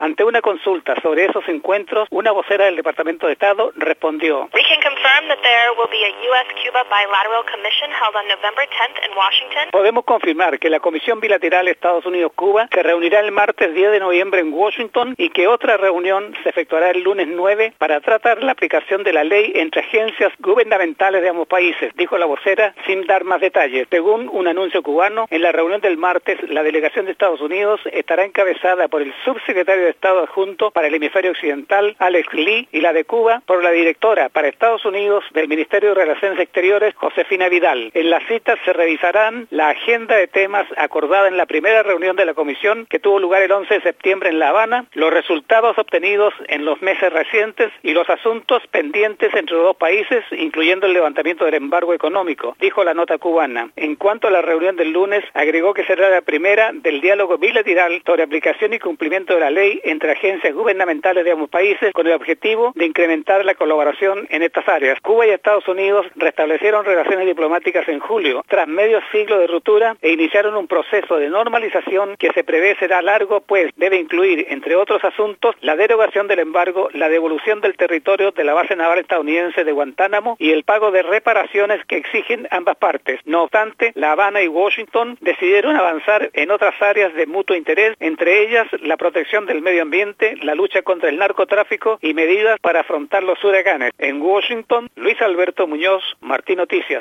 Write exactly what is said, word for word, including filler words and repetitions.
Ante una consulta sobre esos encuentros, una vocera del Departamento de Estado respondió: We can confirm that there will be a U S Cuba bilateral commission held on November tenth in Washington. Podemos confirmar que la Comisión Bilateral Estados Unidos-Cuba se reunirá el martes diez de noviembre en Washington y que otra reunión se efectuará el lunes nueve para tratar la aplicación de la ley entre agencias gubernamentales de ambos países, dijo la vocera sin dar más detalles. Según un anuncio cubano, en la reunión del martes, la delegación de Estados Unidos estará encabezada por el subsecretario de Estado adjunto para el hemisferio occidental, Alex Lee, y la de Cuba por la directora para Estados Unidos del Ministerio de Relaciones Exteriores, Josefina Vidal. En la cita se revisarán la agenda de temas acordada en la primera reunión de la comisión que tuvo lugar el once de septiembre en La Habana, los resultados obtenidos en los meses recientes y los asuntos pendientes entre los dos países, incluyendo el levantamiento del embargo económico, dijo la nota cubana. En cuanto a la reunión del lunes, agregó que será la primera del diálogo bilateral sobre aplicación y cumplimiento de la ley entre agencias gubernamentales de ambos países con el objetivo de incrementar la colaboración en estas áreas. Cuba y Estados Unidos restablecieron relaciones diplomáticas en julio, tras medio siglo de ruptura, e iniciaron un proceso de normalización que se prevé será largo, pues debe incluir, entre otros asuntos, la derogación del embargo, la devolución del territorio de la base naval estadounidense de Guantánamo y el pago de reparaciones que exigen ambas partes. No obstante, La Habana y Washington decidieron avanzar en otras áreas de mutuo interés, entre ellas la protección del medio ambiente, la lucha contra el narcotráfico y medidas para afrontar los huracanes. En Washington, Luis Alberto Muñoz, Martín Noticias.